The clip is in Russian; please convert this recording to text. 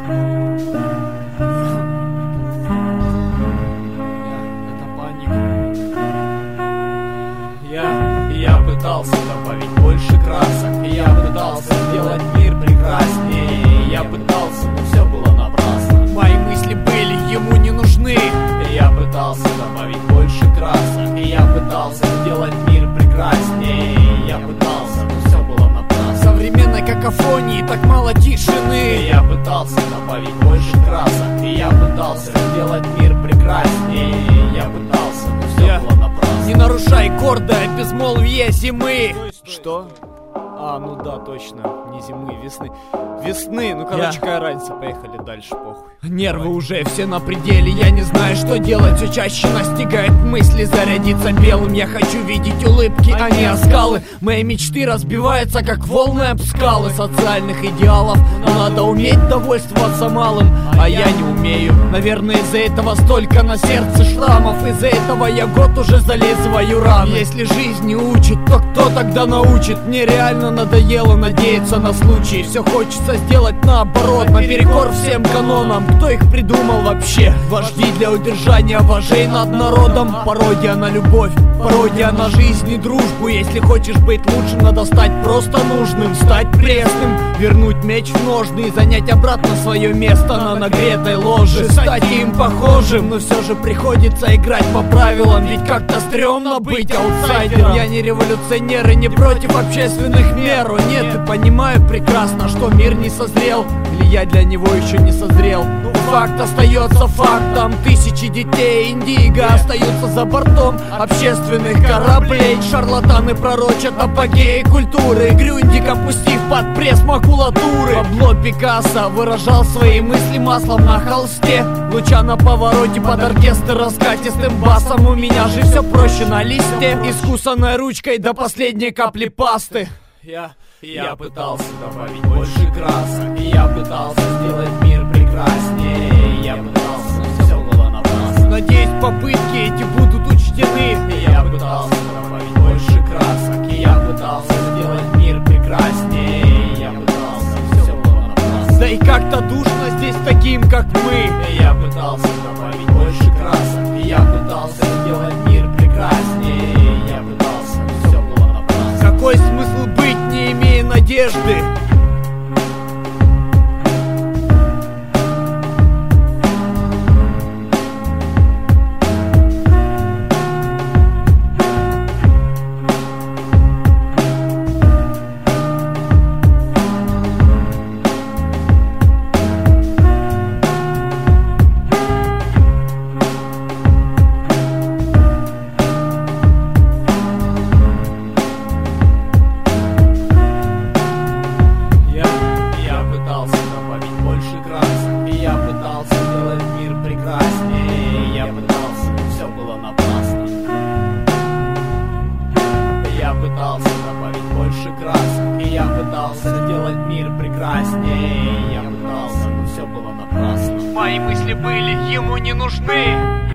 Я пытался добавить больше красок, я пытался сделать мир прекраснее. Я пытался, но все было напрасно. Мои мысли были ему не нужны. Я пытался добавить больше красок, я пытался сделать мир прекраснее. Я пытался, но все было напрасно. В современной какофонии так мало тишины. Я пытался добавить больше красок, я пытался сделать мир прекраснее. Я пытался, но все было напрасно. Не нарушай гордое безмолвие зимы. Что? А, ну да, точно, не зимы, весны. Весны, ну короче, какая разница, поехали дальше, похуй. Нервы уже все на пределе, я не знаю, что делать. Все чаще настигает мысли зарядиться белым. Я хочу видеть улыбки, а не оскалы. Мои мечты разбиваются, как волны об скалы социальных идеалов. Но надо уметь довольствоваться малым, а я не умею. Наверное, из-за этого столько на сердце шрамов. Из-за этого я год уже залезываю раны. Если жизнь не учит, то кто тогда научит? Мне реально надоело надеяться на случай. Все хочется сделать наоборот, наперекор всем канонам. Кто их придумал вообще? Вожди для удержания вожей над народом. Пародия на любовь, пародия на жизнь и дружбу. Если хочешь быть лучшим, надо стать просто нужным. Стать пресным, вернуть меч в ножны и занять обратно свое место на нагретой ложе. Стать им похожим, но все же приходится играть по правилам. Ведь как-то стрёмно быть аутсайдером. Я не революционер и не против общественных мер. О нет, и понимаю прекрасно, что мир не созрел. Или я для него еще не созрел. Факт остается фактом. Тысячи детей индиго остаются за бортом общественных кораблей. Шарлатаны пророчат апогеи культуры. Грюндик опустив под пресс макулатуры. Пабло Пикассо выражал свои мысли маслом на холсте. Луча на повороте под оркестр раскатистым басом. У меня же все проще на листе, искусанной ручкой до последней капли пасты. Я пытался добавить больше красок, я пытался сделать мир прекраснее. Я пытался, но все было напрасно. Надеюсь, попытки эти будут учтены. Я пытался добавить больше красок, я пытался сделать мир прекраснее. Я пытался, но все было напрасно. Да и как-то душно здесь таким, как мы. Я пытался добавить больше красок, я пытался сделать мир прекраснее. Я пытался, но все было напрасно. Какой смысл быть, не имея надежды? Я пытался добавить больше красок, и я пытался сделать мир прекраснее. Я пытался, но все было напрасно. Мои мысли были ему не нужны.